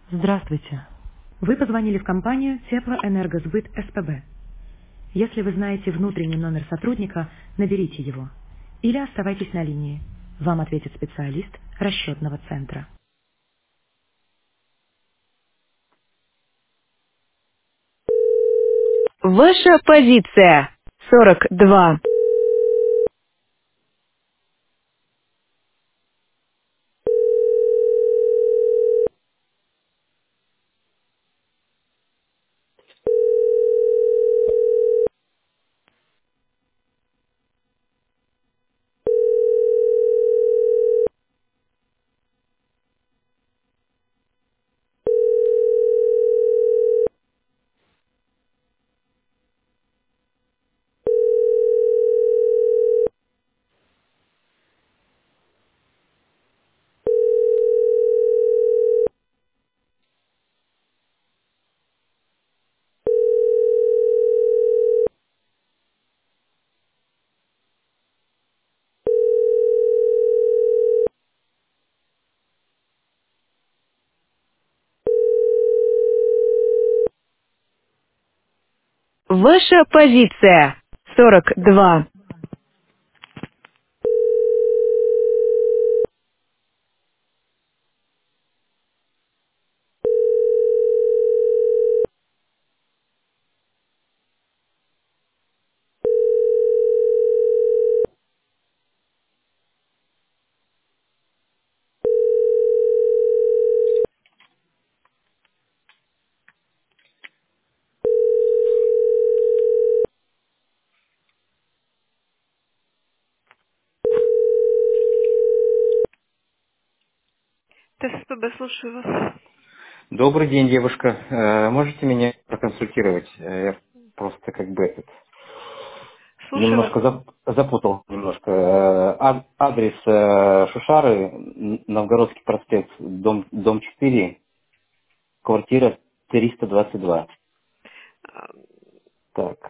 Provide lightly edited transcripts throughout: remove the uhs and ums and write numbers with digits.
Здравствуйте. Вы позвонили в компанию Теплоэнергосбыт СПБ. Если вы знаете внутренний номер сотрудника, наберите его. Или оставайтесь на линии. Вам ответит специалист расчетного центра. Ваша позиция 42. Ваша позиция 42. ТСПБ, слушаю вас. Добрый день, девушка. Можете меня проконсультировать? Я просто как бы Слушаю вас. немножко запутал немножко. Адрес Шушары, Новгородский проспект, дом 4, квартира 322. А, Так,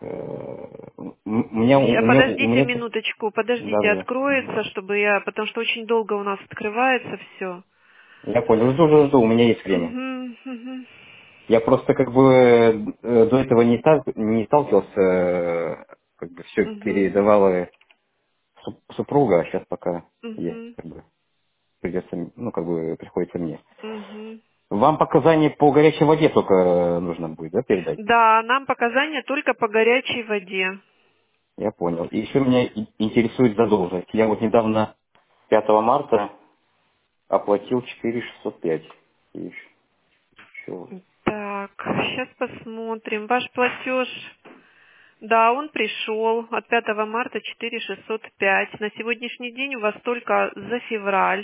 у меня, у Подождите меня, минуточку, да, подождите, да, откроется, чтобы я, потому что очень долго у нас открывается все. я понял, жду, у меня есть время. Угу, угу, Я просто как бы до этого не сталкивался, как бы все угу, передавала супруга, а сейчас пока я угу, как бы придется, ну как бы приходится мне. угу. Вам показания по горячей воде только нужно будет, да, передать? Да, нам показания только по горячей воде. Я понял. И еще меня интересует задолженность. Я вот недавно 5 марта оплатил 4605. И еще. Так, сейчас посмотрим. Ваш платеж, да, он пришел от 5 марта 4605. На сегодняшний день у вас только за февраль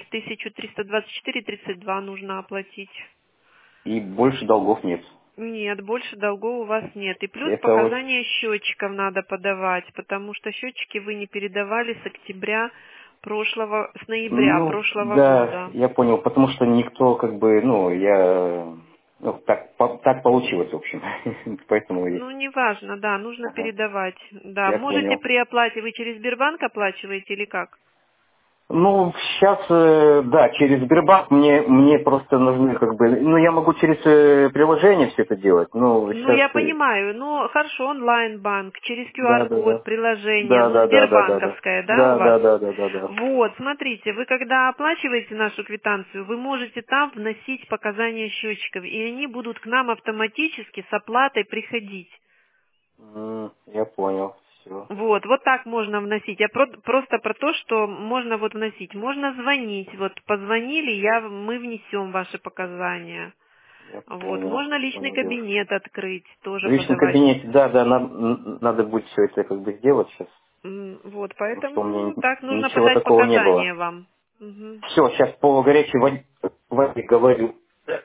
1324,32 нужно оплатить. И больше долгов нет. Нет, больше долгов у вас нет. И плюс Это вот, показания счетчиков надо подавать, потому что счетчики вы не передавали с октября прошлого, с ноября ну, прошлого да, года. я понял, потому что никто как бы, ну, ну, так получилось, в общем. Поэтому Ну, неважно, да, нужно ага, передавать. Да, я можете понял. при оплате, вы через Сбербанк оплачиваете или как? Ну, сейчас, да, через Сбербанк мне просто нужны как бы, ну, я могу через приложение все это делать, ну, Ну, сейчас, я понимаю, ну, хорошо, онлайн-банк, через да, да, QR-код, да, приложение, да, ну, да, да, да, да, да, сбербанковское, да, у да, вас? да, да, да, да, да. Вот, смотрите, вы когда оплачиваете нашу квитанцию, вы можете там вносить показания счетчиков, и они будут к нам автоматически с оплатой приходить. Я понял, все, Вот, вот так можно вносить. Я просто про то, что можно вот вносить. Можно звонить. Вот позвонили, мы внесем ваши показания. я Вот, можно личный понял, девушка. кабинет открыть, В тоже личном подавать. кабинете, да, да, надо будет все это как бы сделать сейчас, Вот, потому что у меня поэтому так нужно ничего подать такого не было. показания вам. Мгм. Все, сейчас по горячей воде говорю.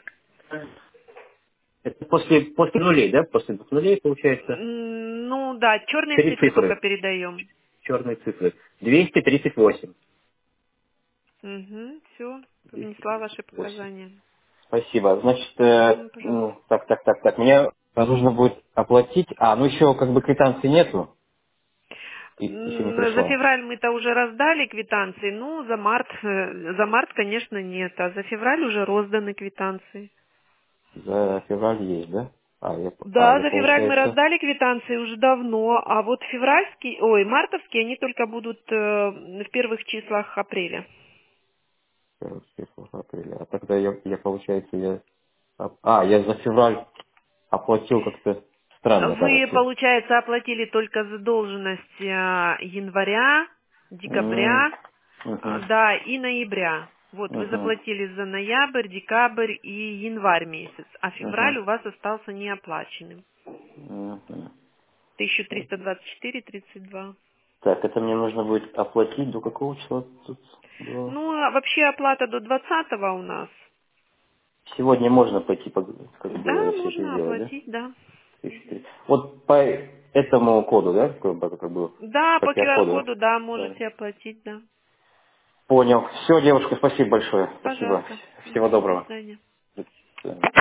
Это после нулей, да? После двух нулей получается. Ну да, черные Три цифры только цифры, передаем. черные цифры. 238. Все, внесла ваши 238. показания. Спасибо. Значит, Пожалуйста. так. Мне нужно будет оплатить. Ну еще как бы квитанции нету. И еще не За пришла. февраль мы-то уже раздали квитанции, ну, за март, конечно, нет, а за февраль уже розданы квитанции. За февраль есть, да? Да, Я за февраль мы получается... раздали квитанции уже давно, а вот мартовские, они только будут в первых числах апреля. 1 числа апреля. А тогда получается, я за февраль оплатил как-то странно, Вы, кажется. получается, оплатили только задолженность января, декабря, Угу. да, и ноября. Вот, вы Угу. заплатили за ноябрь, декабрь и январь месяц, а Угу. февраль у вас остался неоплаченным. Угу. 1324,32. Так, это мне нужно будет оплатить до какого числа тут было? Ну, а вообще оплата до 20-го у нас. Сегодня можно пойти, как Да, бы, все это можно сделать, да? оплатить, да. 1003. Вот по этому коду, да, как бы, Да, по по QR-коду? QR-коду, да, Да. можете оплатить, да. Понял. Все, девушка, спасибо большое. Спасибо. Пожалуйста. Всего До доброго. свидания. До свидания.